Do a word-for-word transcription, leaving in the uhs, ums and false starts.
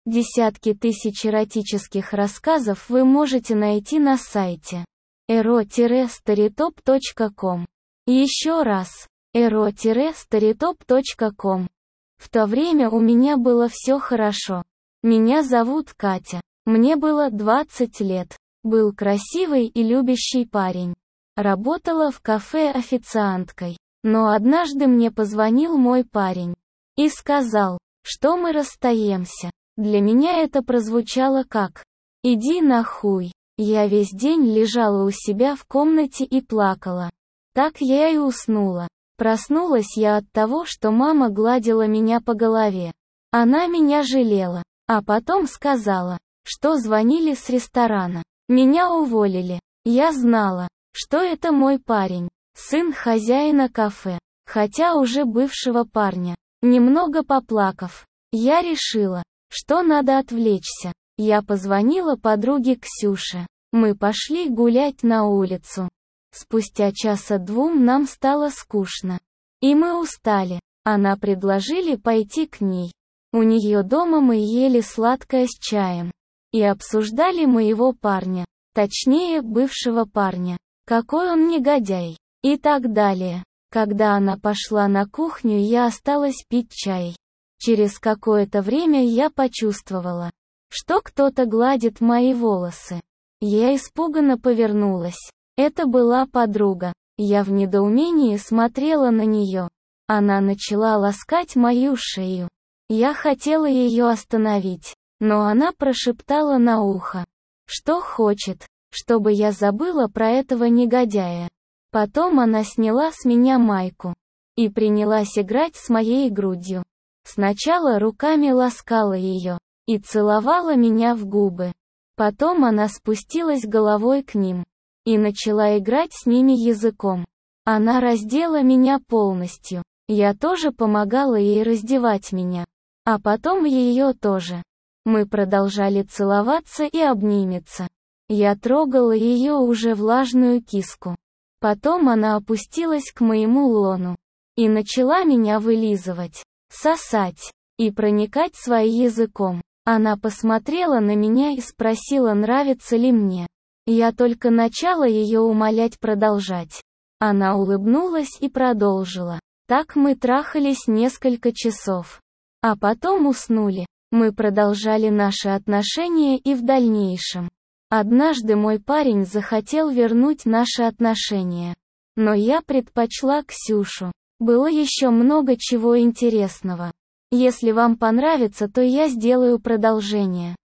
Десятки тысяч эротических рассказов вы можете найти на сайте эро старитоп точка ком. Еще раз, эро старитоп точка ком. В то время у меня было все хорошо. Меня зовут Катя. Мне было двадцать лет. Был красивый и любящий парень. Работала в кафе официанткой. Но однажды мне позвонил мой парень и сказал, что мы расстаемся. Для меня это прозвучало как «иди нахуй». Я весь день лежала у себя в комнате и плакала. Так я и уснула. Проснулась я от того, что мама гладила меня по голове. Она меня жалела, а потом сказала, что звонили с ресторана. Меня уволили. Я знала, что это мой парень, сын хозяина кафе, хотя уже бывшего парня. Немного поплакав, я решила, что надо отвлечься. Я позвонила подруге Ксюше. Мы пошли гулять на улицу. Спустя часа двум нам стало скучно. И мы устали. Она предложили пойти к ней. У нее дома мы ели сладкое с чаем. И обсуждали моего парня. Точнее, бывшего парня. Какой он негодяй. И так далее. Когда она пошла на кухню, я осталась пить чай. Через какое-то время я почувствовала, что кто-то гладит мои волосы. Я испуганно повернулась. Это была подруга. Я в недоумении смотрела на нее. Она начала ласкать мою шею. Я хотела ее остановить, но она прошептала на ухо, что хочет, чтобы я забыла про этого негодяя. Потом она сняла с меня майку и принялась играть с моей грудью. Сначала руками ласкала ее и целовала меня в губы. Потом она спустилась головой к ним и начала играть с ними языком. Она раздела меня полностью. Я тоже помогала ей раздевать меня. А потом ее тоже. Мы продолжали целоваться и обниматься. Я трогала ее уже влажную киску. Потом она опустилась к моему лону и начала меня вылизывать, сосать и проникать своим языком. Она посмотрела на меня и спросила, нравится ли мне. Я только начала ее умолять продолжать. Она улыбнулась и продолжила. Так мы трахались несколько часов. А потом уснули. Мы продолжали наши отношения и в дальнейшем. Однажды мой парень захотел вернуть наши отношения. Но я предпочла Ксюшу. Было еще много чего интересного. Если вам понравится, то я сделаю продолжение.